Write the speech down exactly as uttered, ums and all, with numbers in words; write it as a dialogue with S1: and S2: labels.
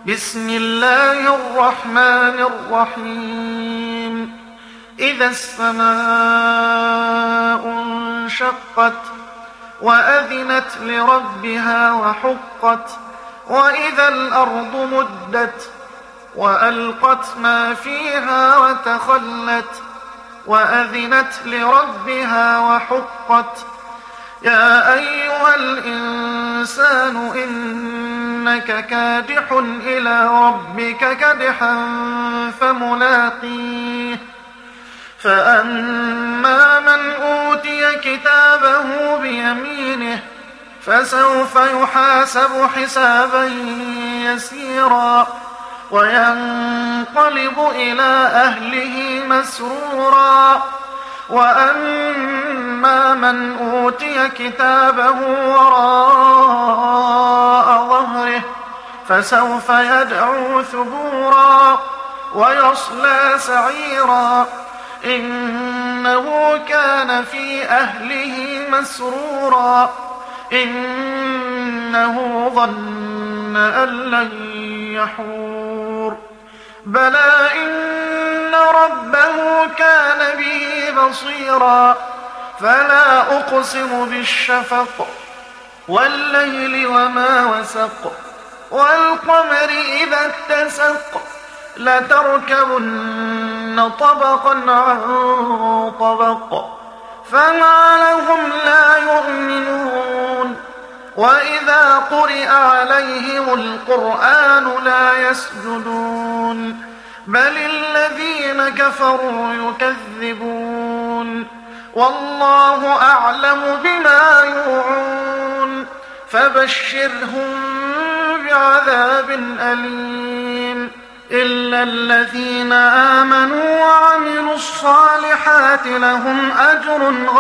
S1: بسم الله الرحمن الرحيم إذا السماء انشقت وأذنت لربها وحقت وإذا الأرض مدت وألقت ما فيها وتخلت وأذنت لربها وحقت يا أيها الإنسان إنك كادح إلى ربك كدحا فملاقيه فأما من أوتي كتابه بيمينه فسوف يحاسب حسابا يسيرا وينقلب إلى أهله مسرورا وأما من أوتي كتابه وراء ظهره فسوف يدعو ثبورا ويصلى سعيرا إنه كان في أهله مسرورا إنه ظن أن لن يحور بلى إن ربه كان به بصيرا فلا أقسم بالشفق والليل وما وسق والقمر إذا اتسق لتركبن طبقا عن طبق فما لهم لا يؤمنون وإذا قرئ عليهم القرآن لا يسجدون بل الذين كفروا يكذبون والله أعلم بما يوعون فبشرهم بعذاب أليم إلا الذين آمنوا وعملوا الصالحات لهم أجر